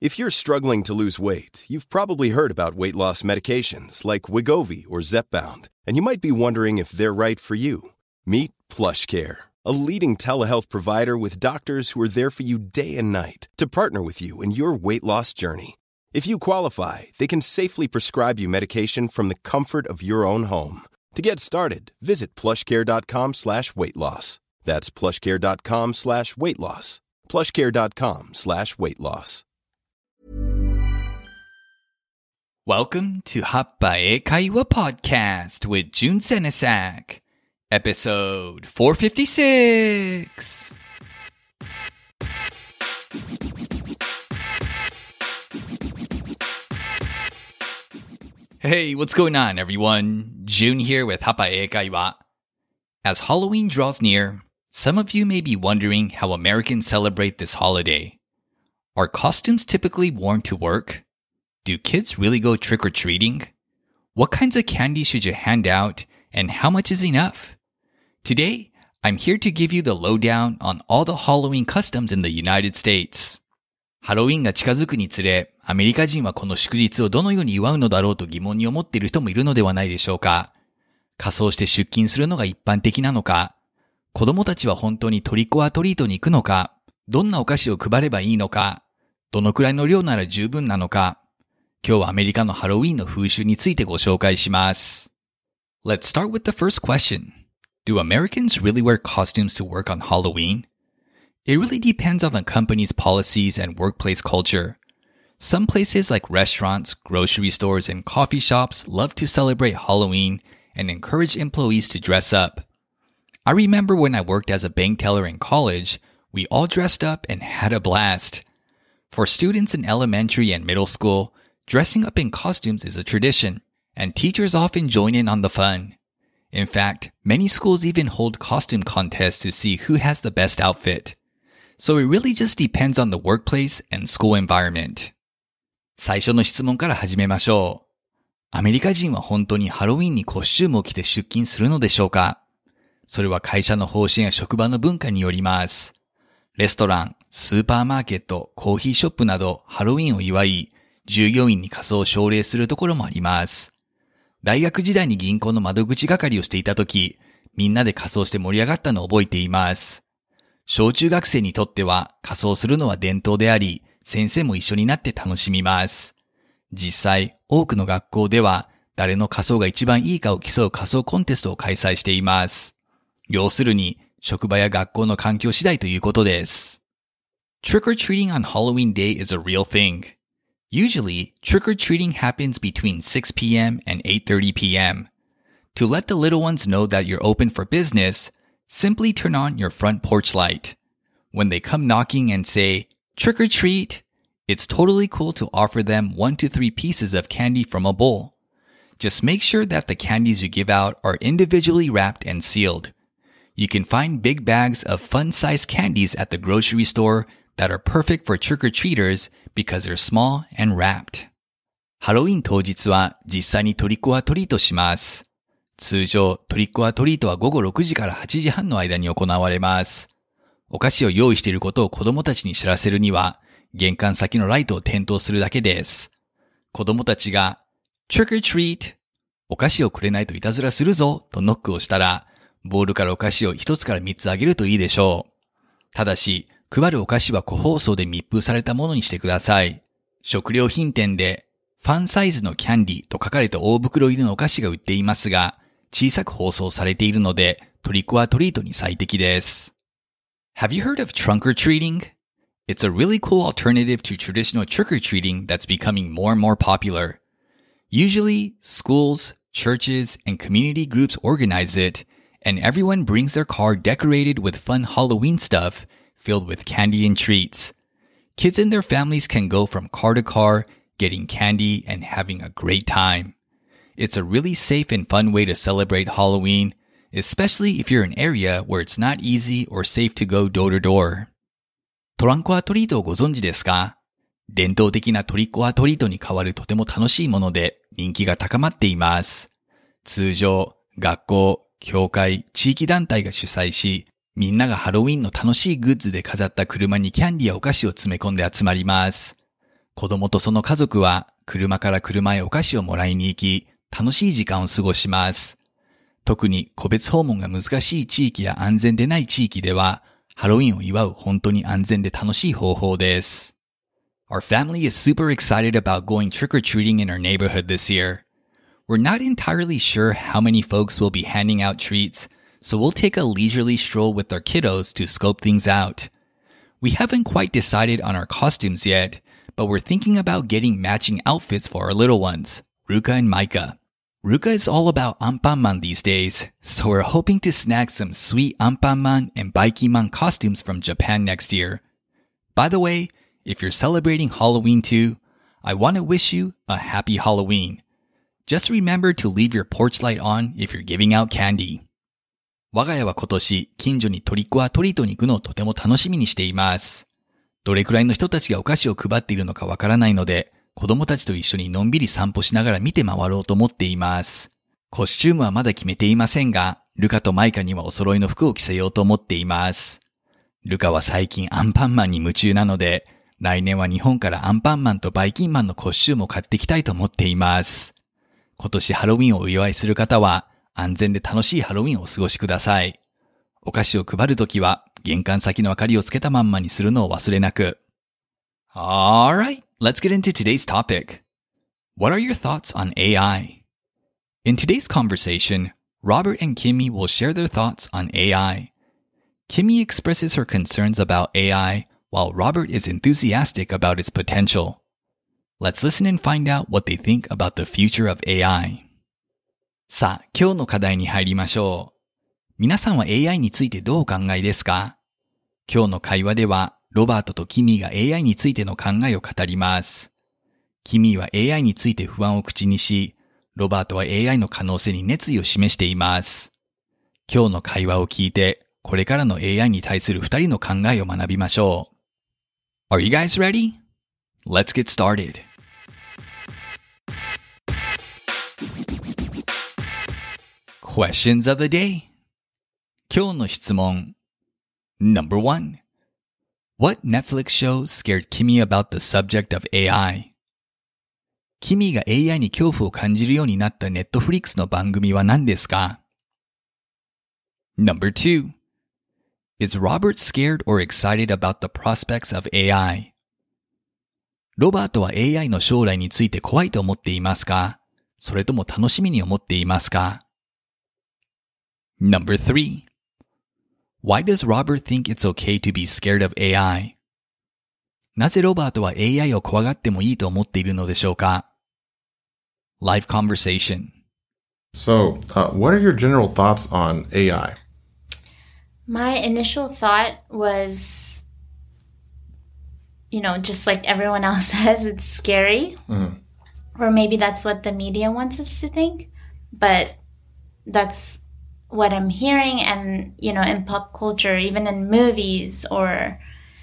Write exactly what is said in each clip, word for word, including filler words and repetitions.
If you're struggling to lose weight, you've probably heard about weight loss medications like Wegovy or Zepbound, and you might be wondering if they're right for you. Meet PlushCare, a leading telehealth provider with doctors who are there for you day and night to partner with you in your weight loss journey. If you qualify, they can safely prescribe you medication from the comfort of your own home. To get started, visit plushcare.com slash weight loss. That's plushcare.com slash weight loss. plushcare.com slash weight loss. Welcome to Happae Kaiwa Podcast with Jun Senesak, episode four fifty-six. Hey, what's going on, everyone? Jun here with Happae Kaiwa. As Halloween draws near, some of you may be wondering how Americans celebrate this holiday. Are costumes typically worn to work? Do kids really go trick-or-treating? What kinds of candy should you hand out, and how much is enough? Today, I'm here to give you the lowdown on all the Halloween customs in the United States. ハロウィンが近づくにつれ、アメリカ人はこの祝日をどのように祝うのだろうと疑問に思っている人もいるのではないでしょうか。仮装して出勤するのが一般的なのか、子供たちは本当にトリックオアトリートに行くのか、どんなお菓子を配ればいいのか、どのくらいの量なら十分なのか、今日はアメリカのハロウィンの風習についてご紹介します。Let's start with the first question. Do Americans really wear costumes to work on Halloween? It really depends on the company's policies and workplace culture. Some places like restaurants, grocery stores, and coffee shops love to celebrate Halloween and encourage employees to dress up. I remember when I worked as a bank teller in college, we all dressed up and had a blast. For students in elementary and middle school, dressing up in costumes is a tradition, and teachers often join in on the fun. In fact, many schools even hold costume contests to see who has the best outfit. So it really just depends on the workplace and school environment. 最初の質問から始めましょう。アメリカ人は本当にハロウィンにコスチュームを着て出勤するのでしょうか？それは会社の方針や職場の文化によります。レストラン、スーパーマーケット、コーヒーショップなどハロウィンを祝い、従業員に仮装を奨励するところもあります。大学時代に銀行の窓口係をしていたとき、みんなで仮装して盛り上がったのを覚えています。小中学生にとっては仮装するのは伝統であり、先生も一緒になって楽しみます。実際、多くの学校では誰の仮装が一番いいかを競う仮装コンテストを開催しています。要するに、職場や学校の環境次第ということです。Trick-or-treating on Halloween day is a real thing. Usually, trick-or-treating happens between six p.m. and eight thirty p.m. To let the little ones know that you're open for business, simply turn on your front porch light. When they come knocking and say, trick-or-treat, it's totally cool to offer them one to three pieces of candy from a bowl. Just make sure that the candies you give out are individually wrapped and sealed. You can find big bags of fun-sized candies at the grocery store that are perfect for trick-or-treaters because they're small and wrapped. ハロウィン当日は実際にトリックオアトリートします。通常、トリックオアトリートは午後ろくじからはちじはんの間に行われます。お菓子を用意していることを子供たちに知らせるには、玄関先のライトを点灯するだけです。子供たちが、Trick or treat! お菓子をくれないといたずらするぞとノックをしたら、ボールからお菓子をひとつからみっつあげるといいでしょう。ただし、配るお菓子は個包装で密封されたものにしてください。食料品店で、ファンサイズのキャンディと書かれた大袋入りのお菓子が売っていますが、小さく包装されているので、トリックオアトリートに最適です。Have you heard of trunk-or-treating? It's a really cool alternative to traditional trick-or-treating that's becoming more and more popular. Usually, schools, churches, and community groups organize it, and everyone brings their car decorated with fun Halloween stuff filled with candy and treats. Kids and their families can go from car to car, getting candy and having a great time. It's a really safe and fun way to celebrate Halloween, especially if you're in an area where it's not easy or safe to go door to door. トランクオアトリートをご存知ですか？伝統的なトリックオアトリートに代わるとても楽しいもので人気が高まっています。通常、学校、教会、地域団体が主催し、みんながハロウィンの楽しいグッズで飾った車にキャンディやお菓子を詰め込んで集まります。 子供とその家族は車から車へお菓子をもらいに行き、楽しい時間を過ごします。特に個別訪問が難しい地域や安全でない地域では、ハロウィンを祝う本当に安全で楽しい方法です。Our family is super excited about going trick-or-treating in our neighborhood this year. We're not entirely sure how many folks will be handing out treats, so we'll take a leisurely stroll with our kiddos to scope things out. We haven't quite decided on our costumes yet, but we're thinking about getting matching outfits for our little ones, Ruka and Micah. Ruka is all about Anpanman these days, so we're hoping to snag some sweet Anpanman and Baikiman costumes from Japan next year. By the way, if you're celebrating Halloween too, I want to wish you a happy Halloween. Just remember to leave your porch light on if you're giving out candy. 我が家は今年、近所にトリックオアトリートに行くのをとても楽しみにしています。どれくらいの人たちがお菓子を配っているのかわからないので、子供たちと一緒にのんびり散歩しながら見て回ろうと思っています。コスチュームはまだ決めていませんが、ルカとマイカにはお揃いの服を着せようと思っています。ルカは最近アンパンマンに夢中なので、来年は日本からアンパンマンとバイキンマンのコスチュームを買ってきたいと思っています。今年ハロウィンをお祝いする方は、安全で楽しいハロウィンをお過ごしください。お菓子を配るときは、玄関先の明かりをつけたまんまにするのを忘れなく。Alright, let's get into today's topic. What are your thoughts on A I? In today's conversation, Robert and Kimmy will share their thoughts on A I. Kimmy expresses her concerns about A I, while Robert is enthusiastic about its potential. Let's listen and find out what they think about the future of A I. さあ、今日の課題に入りましょう。皆さんは エーアイ についてどうお考えですか？今日の会話では、ロバートとキミーが エーアイ についての考えを語ります。キミーは エーアイ について不安を口にし、ロバートは エーアイ の可能性に熱意を示しています。今日の会話を聞いて、これからの エーアイ に対する二人の考えを学びましょう。Are you guys ready? Let's get started. Questions of the day. 今日の質問。Number one. What Netflix show scared Kimmy about the subject ofエーアイ? キミが エーアイ に恐怖を感じるようになった Netflix の番組は何ですか？ Number two. Is Robert scared or excited about the prospects of エーアイ? ロバートは エーアイ の将来について怖いと思っていますか？それとも楽しみに思っていますか？ Number three. Why does Robert think it's okay to be scared of エーアイ? なぜロバートは エーアイ を怖がってもいいと思っているのでしょうか？ Live conversation. So, uh, what are your general thoughts onエーアイ? My initial thought was, you know, just like everyone else says, it's scary. Mm-hmm. Or maybe that's what the media wants us to think. But that's what I'm hearing. And, you know, in pop culture, even in movies or,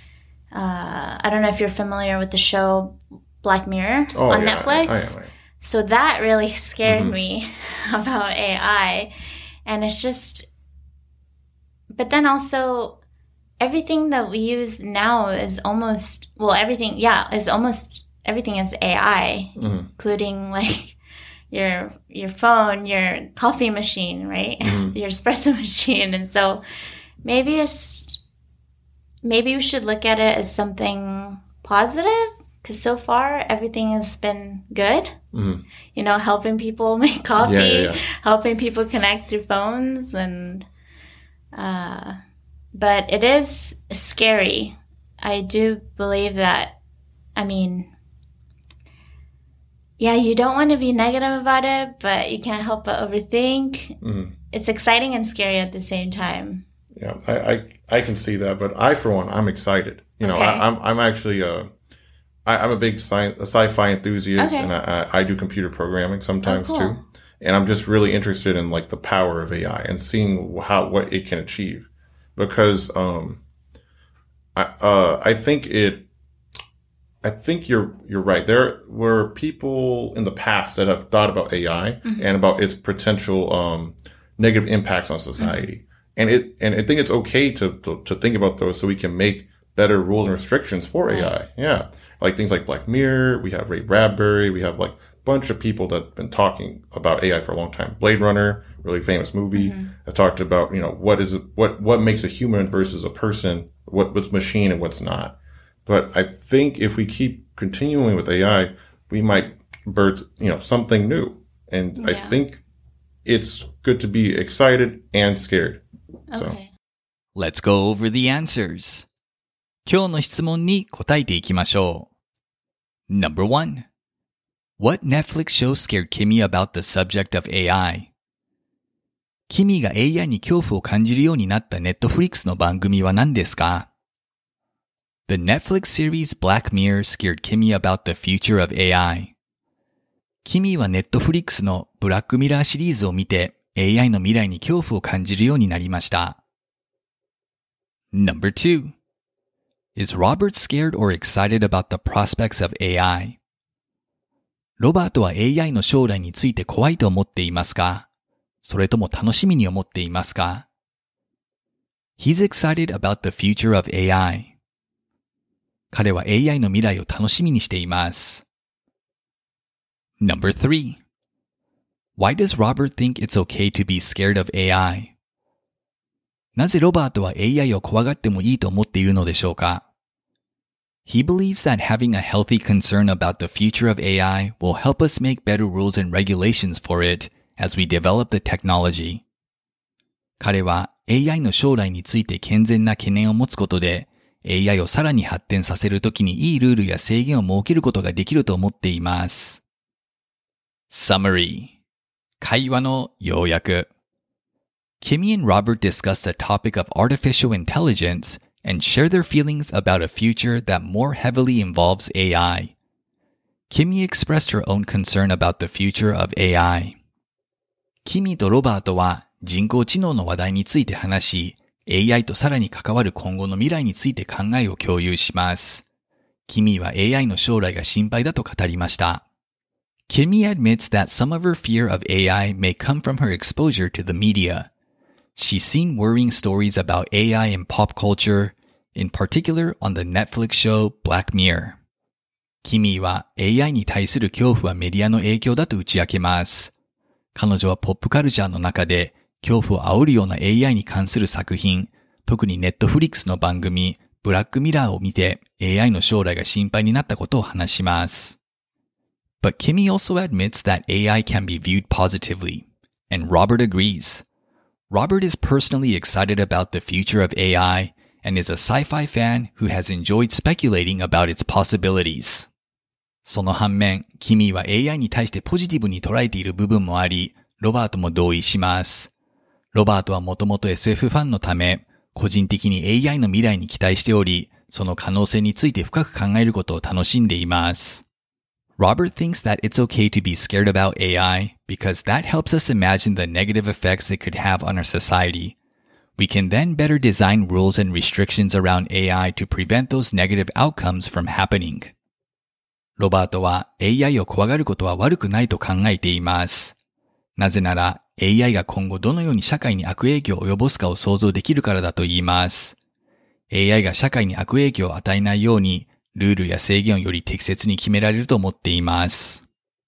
uh, I don't know if you're familiar with the show Black Mirror oh, on yeah, Netflix. I, I am, I am. So that really scared mm-hmm. me about A I. And it's just... But then also, everything that we use now is almost, well, everything, yeah, is almost, everything is A I, mm-hmm. including like your your phone, your coffee machine, right? Mm-hmm. Your espresso machine. And so maybe it's, maybe we should look at it as something positive, because so far everything has been good. Mm-hmm. You know, helping people make coffee, yeah, yeah, yeah. helping people connect through phones and... Uh, but it is scary. I do believe that, I mean, yeah, you don't want to be negative about it, but you can't help but overthink. Mm-hmm. It's exciting and scary at the same time. Yeah, I, I, I can see that, but I, for one, I'm excited. You know, okay. I, I'm I'm actually a, I, I'm a big sci- a sci-fi enthusiast, okay. and I, I do computer programming sometimes oh, cool. too. And I'm just really interested in like the power of A I and seeing how, what it can achieve. Because, um, I, uh, I think it, I think you're, you're right. There were people in the past that have thought about A I mm-hmm. and about its potential, um, negative impacts on society. Mm-hmm. And it, and I think it's okay to, to, to think about those so we can make better rules and restrictions for right. A I. Yeah. like things like Black Mirror. We have Ray Bradbury. We have like a bunch of people that have been talking about A I for a long time. Blade Runner, really famous movie. Mm-hmm. I talked about, you know, what is, what, what makes a human versus a person, what, what's machine and what's not. But I think if we keep continuing with A I, we might birth, you know, something new. And yeah. I think it's good to be excited and scared. So. Okay. Let's go over the answers. 今日の質問に答えていきましょう。Number one. What Netflix show scared Kimmy about the subject of A I? キミが エーアイ に恐怖を感じるようになった Netflix の番組は何ですか？ The Netflix series Black Mirror scared Kimmy about the future of A I. キミは Netflix のブラックミラーシリーズを見て エーアイ の未来に恐怖を感じるようになりました。Number two. Is Robert scared or excited about the prospects of A I? ロバートは エーアイ の将来について怖いと思っていますか？それとも楽しみに思っていますか？ He's excited about the future of A I. 彼は エーアイ の未来を楽しみにしています。Number three. Why does Robert think it's okay to be scared of A I? なぜロバートは エーアイ を怖がってもいいと思っているのでしょうか？ He believes that having a healthy concern about the future of A I will help us make better rules and regulations for it as we develop the technology. 彼は エーアイ の将来について健全な懸念を持つことで エーアイ をさらに発展させるときにいいルールや制限を設けることができると思っています。Summary 会話の要約 Kimmy and Robert discuss the topic of artificial intelligence and share their feelings about a future that more heavily involves A I. Kimmy expressed her own concern about the future of A I. キミとロバートは人工知能の話題について話し、エーアイ とさらに関わる今後の未来について考えを共有します。キミは エーアイ の将来が心配だと語りました。Kimmy admits that some of her fear of A I may come from her exposure to the media. She's seen worrying stories about A I in pop culture, in particular on the Netflix show Black Mirror. キミーは エーアイ に対する恐怖はメディアの影響だと打ち明けます。彼女はポップカルチャーの中で恐怖を煽るような エーアイ に関する作品、特に Netflix の番組ブラックミラーを見て エーアイ の将来が心配になったことを話します。But Kimmy also admits that A I can be viewed positively, and Robert agrees. Robert is personally excited about the future of A I and is a sci-fi fan who has enjoyed speculating about its possibilities. その反面、キミーは エーアイ に対してポジティブに捉えている部分もあり、ロバートも同意します。ロバートはもともと エスエフ ファンのため、個人的に エーアイ の未来に期待しており、その可能性について深く考えることを楽しんでいます。Robert thinks that it's okay to be scared about A I because that helps us imagine the negative effects it could have on our society. We can then better design rules and restrictions around A I to prevent those negative outcomes from happening. ロバートは エーアイ を怖がることは悪くないと考えています。なぜなら エーアイ が今後どのように社会に悪影響を及ぼすかを想像できるからだと言います。エーアイ が社会に悪影響を与えないようにルールや制限をより適切に決められると思っています。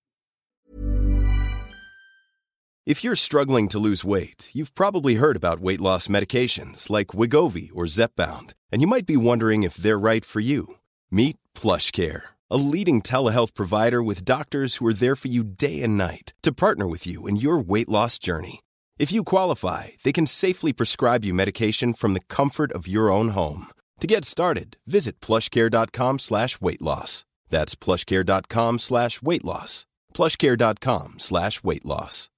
If you're struggling to lose weight, you've probably heard about weight loss medications like Wegovy or Zepbound, and you might be wondering if they're right for you. Meet PlushCare, a leading telehealth provider with doctors who are there for you day and night to partner with you in your weight loss journey. If you qualify, they can safely prescribe you medication from the comfort of your own home. To get started, visit plushcare.com slash weight loss. That's plushcare.com slash weight loss. plushcare.com slash weight loss.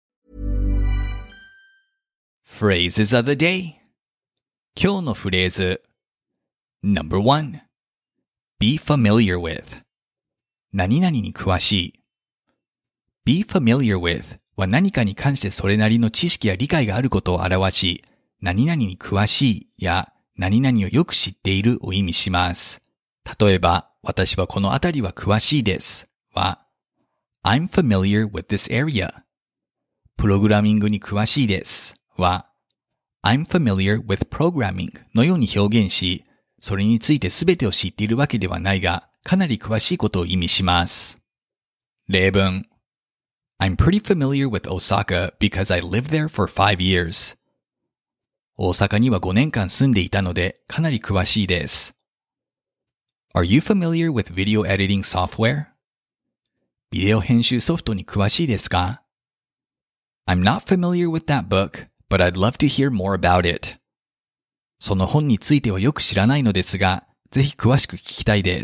Phrases of the day. 今日のフレーズ Number one. Be familiar with. 何々に詳しい。Be familiar with は何かに関してそれなりの知識や理解があることを表し、何々に詳しいや何々をよく知っているを意味します。例えば、私はこの辺りは詳しいですは、I'm familiar with this area. プログラミングに詳しいですは、I'm familiar with programming のように表現し、それについて全てを知っているわけではないが、 かなり詳しいことを意味します。例文 I'm pretty familiar with Osaka because I lived there for five years. 大阪にはごねんかん住んでいたのでかなり詳しいです。Are you familiar with video editing software? ビデオ編集ソフトに詳しいですか ?I'm not familiar with that book, but I'd love to hear more about it. その本についてはよく知らないのですが、ぜひ詳しく聞きたいです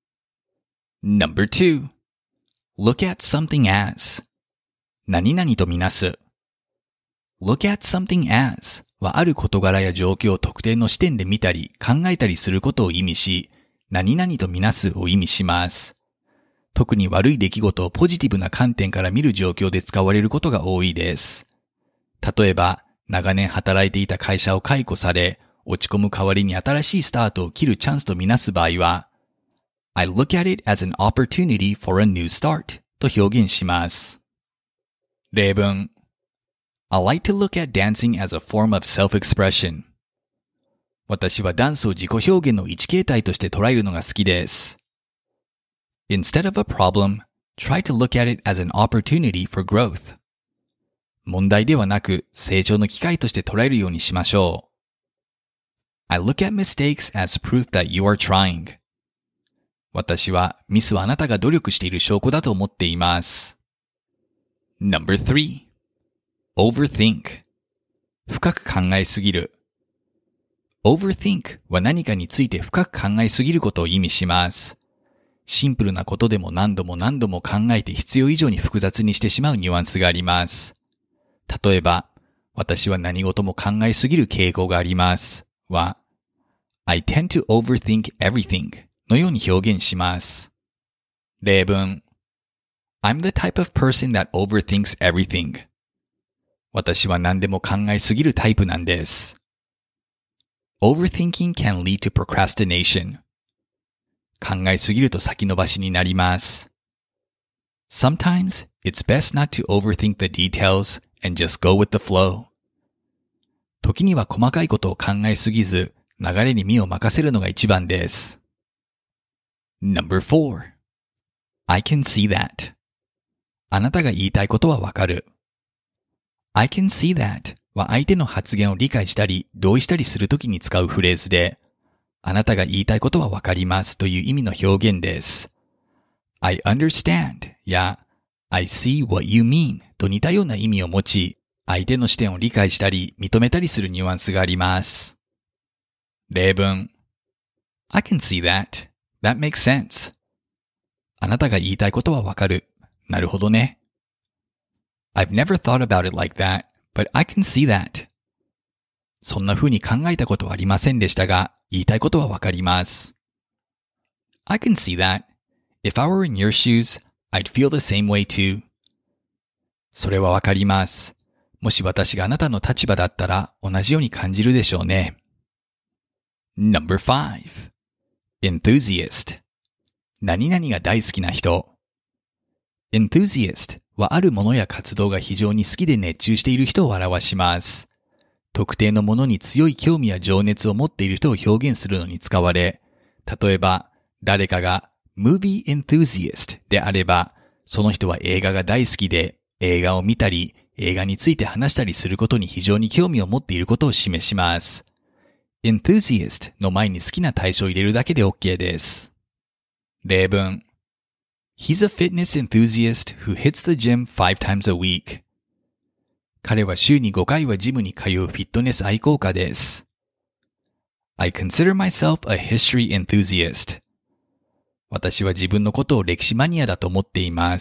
。Number two. Look at something as. 何々とみなす。Look at something as はある事柄や状況を特定の視点で見たり考えたりすることを意味し、何々とみなすを意味します。特に悪い出来事をポジティブな観点から見る状況で使われることが多いです。例えば、長年働いていた会社を解雇され、落ち込む代わりに新しいスタートを切るチャンスとみなす場合は、I look at it as an opportunity for a new start と表現します。例文 I like to look at dancing as a form of self-expression. 私はダンスを自己表現の一形態として捉えるのが好きです。Instead of a problem, try to look at it as an opportunity for growth. 問題ではなく成長の機会として捉えるようにしましょう。I look at mistakes as proof that you are trying. 私はミスはあなたが努力している証拠だと思っています。Number three. Overthink. 深く考えすぎる。Overthink は何かについて深く考えすぎることを意味します。シンプルなことでも何度も何度も考えて必要以上に複雑にしてしまうニュアンスがあります。例えば、私は何事も考えすぎる傾向がありますは、I tend to overthink everything のように表現します。例文 I'm the type of person that overthinks everything. 私は何でも考えすぎるタイプなんです。Overthinking can lead to procrastination. 考えすぎると先延ばしになります。Sometimes it's best not to overthink the details and just go with the flow. 時には細かいことを考えすぎず、流れに身を任せるのが一番です。Number four. I can see that. あなたが言いたいことはわかる。I can see that は相手の発言を理解したり同意したりするときに使うフレーズで、あなたが言いたいことはわかりますという意味の表現です。I understand や I see what you mean と似たような意味を持ち、相手の視点を理解したり認めたりするニュアンスがあります。例文 I can see that. That makes sense. あなたが言いたいことはわかる。なるほどね。I've never thought about it like that, but I can see that. そんな風に考えたことはありませんでしたが、言いたいことはわかります。I can see that. If I were in your shoes, I'd feel the same way too. それはわかります。もし私があなたの立場だったら同じように感じるでしょうね。Number five. Enthusiast. 何々が大好きな人。Enthusiast はあるものや活動が非常に好きで熱中している人を表します。特定のものに強い興味や情熱を持っている人を表現するのに使われ、例えば誰かが movie enthusiast であれば、その人は映画が大好きで映画を見たり、映画について話したりすることに非常に興味を持っていることを示します。enthusiast の前に好きな対象を入れるだけで OK です。例文 He's a fitness enthusiast who hits the gym five times a week. 彼は週にごかいはジムに通うフィットネス愛好家です。I consider myself a history enthusiast. 私は自分のことを歴史マニアだと思っています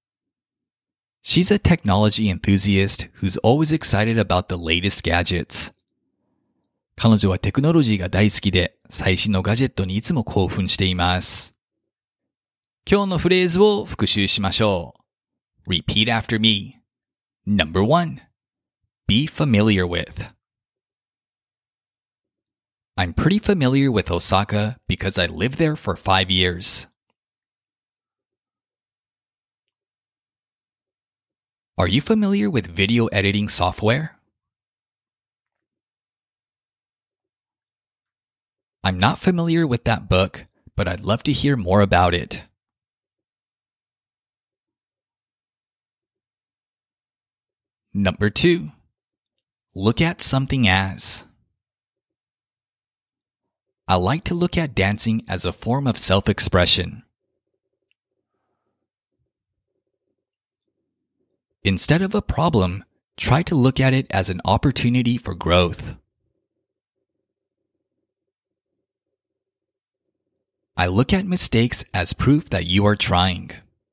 。She's a technology enthusiast who's always excited about the latest gadgets. 彼女はテクノロジーが大好きで最新のガジェットにいつも興奮しています。今日のフレーズを復習しましょう。Repeat after me. Number one. Be familiar with. I'm pretty familiar with Osaka because I lived there for five years. Are you familiar with video editing software? I'm not familiar with that book, but I'd love to hear more about it. Number two, look at something as. I like to look at dancing as a form of self-expression. Instead of a problem, try to look at it as an opportunity for growth. I look at mistakes as proof that you are trying.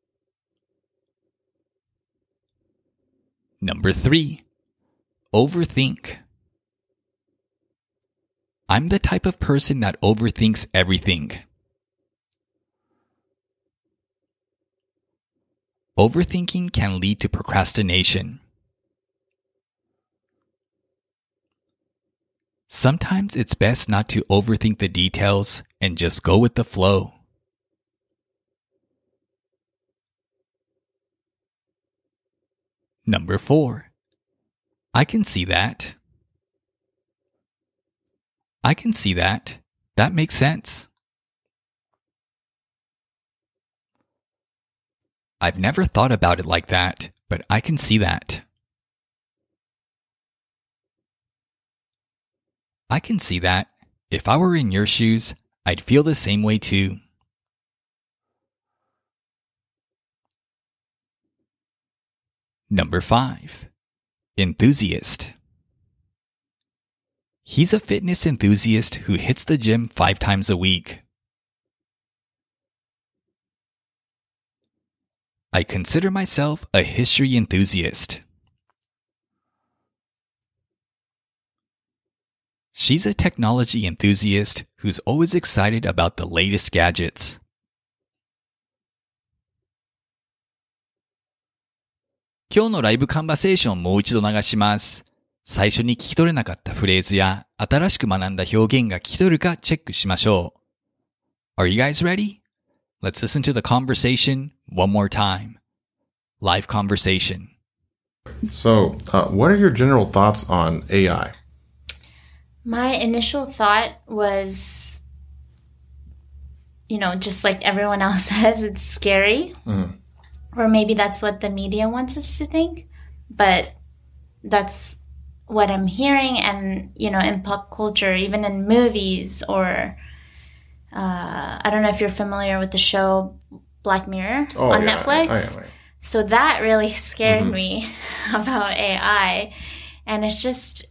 Number three, overthink. I'm the type of person that overthinks everything. Overthinking can lead to procrastination. Sometimes it's best not to overthink the details and just go with the flow. Number four, I can see that. I can see that. That makes sense. I've never thought about it like that, but I can see that. I can see that. If I were in your shoes, I'd feel the same way too. Number five, enthusiast. He's a fitness enthusiast who hits the gym five times a week. I consider myself a history enthusiast. She's a technology enthusiast who's always excited about the latest gadgets. 今日のライブカンバセーションもう一度流します。最初に聞き取れなかったフレーズや新しく学んだ表現が聞き取るかチェックしましょう。Are you guys ready? Let's listen to the conversation one more time. Live conversation. So, uh, what are your general thoughts on A I? My initial thought was, you know, just like everyone else says, it's scary. Mm. Or maybe that's what the media wants us to think. But that's what I'm hearing. And, you know, in pop culture, even in movies or, uh, I don't know if you're familiar with the show Black Mirror oh, on yeah, Netflix. I, I am, I am. So that really scared mm-hmm. me about A I. And it's just...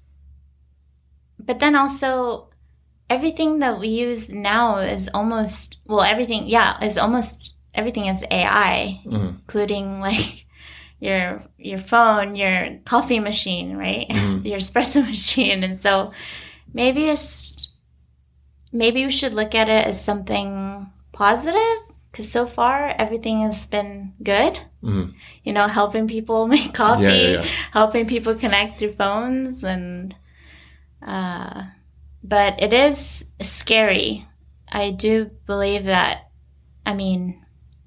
But then also, everything that we use now is almost, well, everything, yeah, is almost, everything is A I, mm-hmm. including like your your phone, your coffee machine, right? Mm-hmm. Your espresso machine. And so maybe it's, maybe we should look at it as something positive, because so far everything has been good. Mm-hmm. You know, helping people make coffee, yeah, yeah, yeah. helping people connect through phones and... Uh, but it is scary. I do believe that, I mean,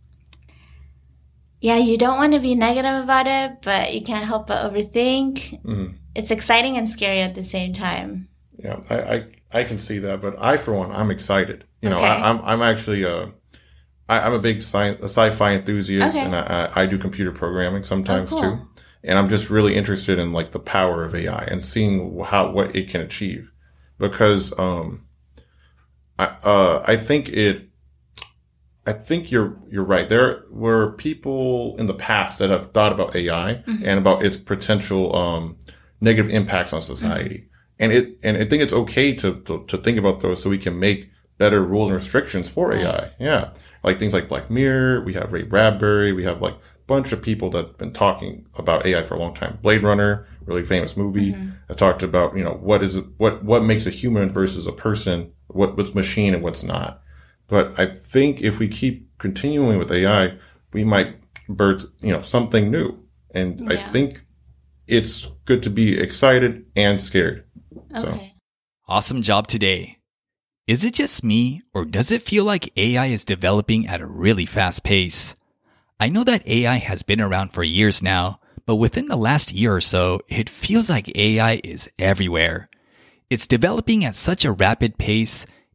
yeah, you don't want to be negative about it, but you can't help but overthink. Mm. It's exciting and scary at the same time. Yeah, I, I, I can see that, but I, for one, I'm excited. You know, okay. I, I'm, I'm actually a, I, I'm a big science, a sci-fi enthusiast, okay. and I, I do computer programming sometimes oh, cool. too. And I'm just really interested in like the power of A I and seeing how, what it can achieve. Because, um, I, uh, I think it, I think you're, you're right. There were people in the past that have thought about A I mm-hmm. and about its potential, um, negative impacts on society. Mm-hmm. And it, and I think it's okay to, to, to think about those so we can make better rules and restrictions for right. A I. Yeah. Like things like Black Mirror. We have Ray Bradbury. We have like, bunch of people that have been talking about A I for a long time. Blade Runner, really famous movie. Mm-hmm. I talked about, you know, what is it, what, what makes a human versus a person, what, what's machine and what's not. But I think if we keep continuing with A I, we might birth, you know, something new. And yeah. I think it's good to be excited and scared. Okay. So. Awesome job today. Is it just me, or does it feel like A I is developing at a really fast pace? I know that A I has been around for years now, but within the last year or so, it feels like A I is everywhere. It's developing at such a rapid pace,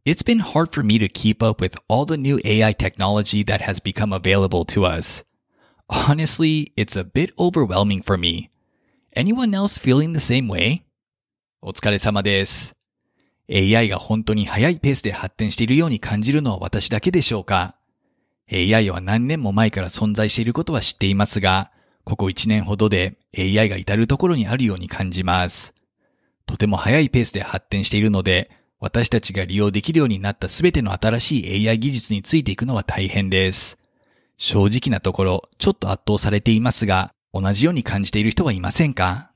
it's been hard for me to keep up with all the new A I technology that has become available to us. Honestly, it's a bit overwhelming for me. Anyone else feeling the same way? お疲れ様です。エーアイ が本当に速いペースで発展しているように感じるのは私だけでしょうか？ エーアイ は何年も前から存在していることは知っていますが、ここいちねんほどで エーアイ が至るところにあるように感じます。とても速いペースで発展しているので、私たちが利用できるようになったすべての新しい エーアイ 技術についていくのは大変です。正直なところ、ちょっと圧倒されていますが、同じように感じている人はいませんか？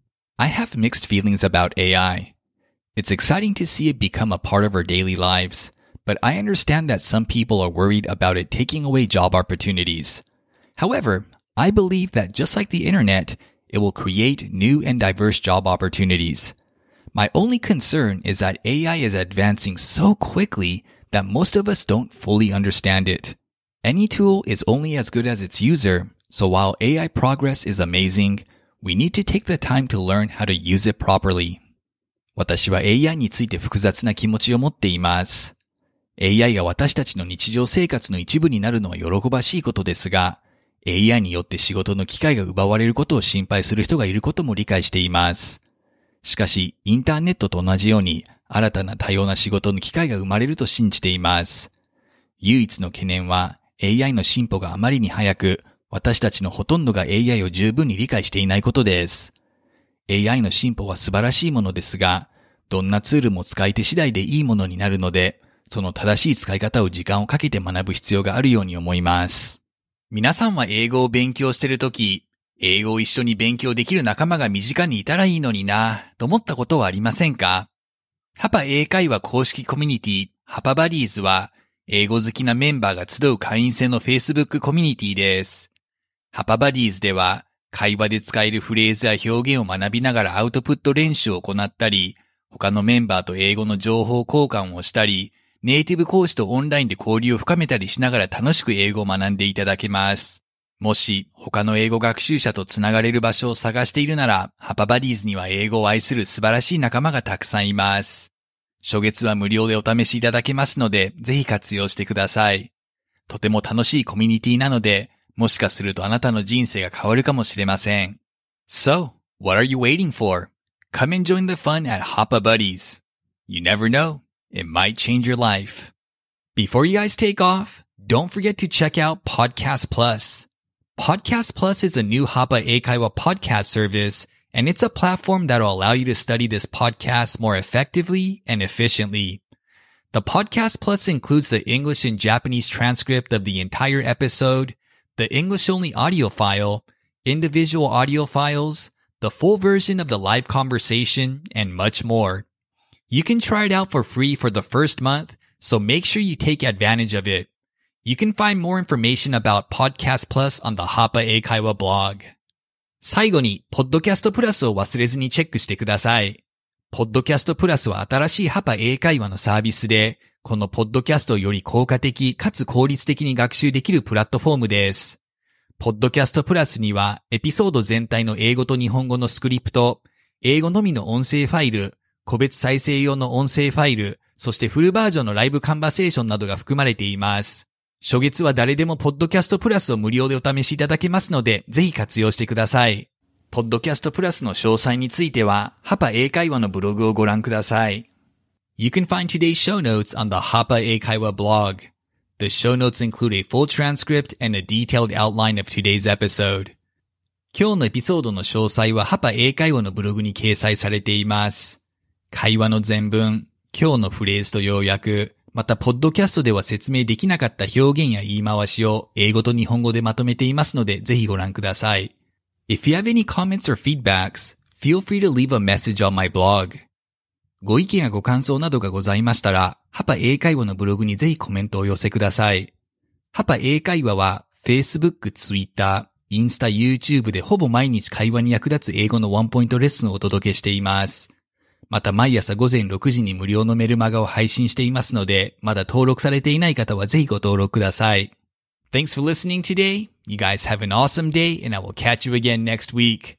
I have mixed feelings aboutエーアイ. It's exciting to see it become a part of our daily lives, but I understand that some people are worried about it taking away job opportunities. However, I believe that just like the internet, it will create new and diverse job opportunities. My only concern is that A I is advancing so quickly that most of us don't fully understand it. Any tool is only as good as its user, so while A I progress is amazing, we need to take the time to learn how to use it properly. 私は エーアイ について複雑な気持ちを持っています。エーアイ が私たちの日常生活の一部になるのは喜ばしいことですが、エーアイ によって仕事の機会が奪われることを心配する人がいることも理解しています。しかし、インターネットと同じように、新たな多様な仕事の機会が生まれると信じています。唯一の懸念は、エーアイ の進歩があまりに早く、私たちのほとんどが エーアイ を十分に理解していないことです。エーアイ の進歩は素晴らしいものですが、どんなツールも使い手次第でいいものになるので、その正しい使い方を時間をかけて学ぶ必要があるように思います。皆さんは英語を勉強しているとき、英語を一緒に勉強できる仲間が身近にいたらいいのになと思ったことはありませんか？ハパ英会話公式コミュニティハパバディーズは英語好きなメンバーが集う会員制の Facebook コミュニティです。ハパバディーズでは会話で使えるフレーズや表現を学びながらアウトプット練習を行ったり、他のメンバーと英語の情報交換をしたり、ネイティブ講師とオンラインで交流を深めたりしながら楽しく英語を学んでいただけます。もし他の英語学習者とつながれる場所を探しているなら、ハパバディーズには英語を愛する素晴らしい仲間がたくさんいます。初月は無料でお試しいただけますので、ぜひ活用してください。とても楽しいコミュニティなので、もしかするとあなたの人生が変わるかもしれません。So, what are you waiting for? Come and join the fun at Hapa Buddies. You never know. It might change your life. Before you guys take off, don't forget to check out Podcast Plus. Podcast Plus is a new Hapa Eikaiwa podcast service, and it's a platform that will allow you to study this podcast more effectively and efficiently. The Podcast Plus includes the English and Japanese transcript of the entire episode, the English-only audio file, individual audio files, the full version of the live conversation, and much more. You can try it out for free for the first month, so make sure you take advantage of it. You can find more information about Podcast Plus on the Hapa Eikaiwa blog. 最後に、Podcast Plus を忘れずにチェックしてください。Podcast Plus は新しい Hapa 英会話のサービスで、このポッドキャストをより効果的かつ効率的に学習できるプラットフォームです。Podcast Plus には、エピソード全体の英語と日本語のスクリプト、英語のみの音声ファイル、個別再生用の音声ファイル、そしてフルバージョンのライブカンバセーションなどが含まれています。初月は誰でもポッドキャストプラスを無料でお試しいただけますので、ぜひ活用してください。ポッドキャストプラスの詳細については、ハパ英会話のブログをご覧ください。You can find today's show notes on the Hapa Eikaiwa blog. The show notes include a full transcript and a detailed outline of today's episode. 今日のエピソードの詳細はハパ英会話のブログに掲載されています。会話の全文、今日のフレーズと要約、また、ポッドキャストでは説明できなかった表現や言い回しを英語と日本語でまとめていますので、ぜひご覧ください。If you have any comments or feedbacks, feel free to leave a message on my blog. ご意見やご感想などがございましたら、ハパ英会話のブログにぜひコメントをお寄せください。ハパ英会話は、Facebook、Twitter、インスタ、YouTube でほぼ毎日会話に役立つ英語のワンポイントレッスンをお届けしています。また毎朝午前ろくじに無料のメルマガを配信していますので、まだ登録されていない方はぜひご登録ください。Thanks for listening today. You guys have an awesome day and I will catch you again next week.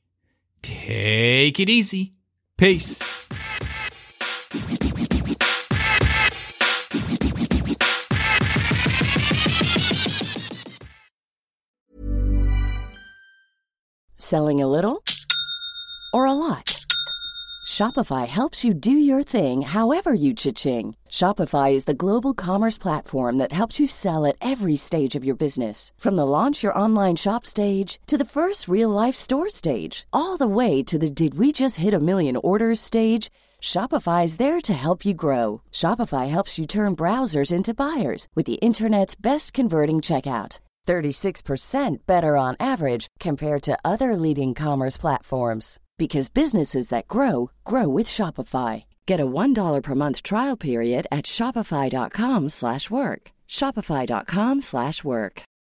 Take it easy. Peace. Selling a little or a lot? Shopify helps you do your thing however you cha-ching. Shopify is the global commerce platform that helps you sell at every stage of your business. From the launch your online shop stage to the first real-life store stage, all the way to the did we just hit a million orders stage. Shopify is there to help you grow. Shopify helps you turn browsers into buyers with the internet's best converting checkout. thirty-six percent better on average compared to other leading commerce platforms. Because businesses that grow, grow with Shopify. Get a one dollar per month trial period at shopify.com slash work. Shopify.com slash work.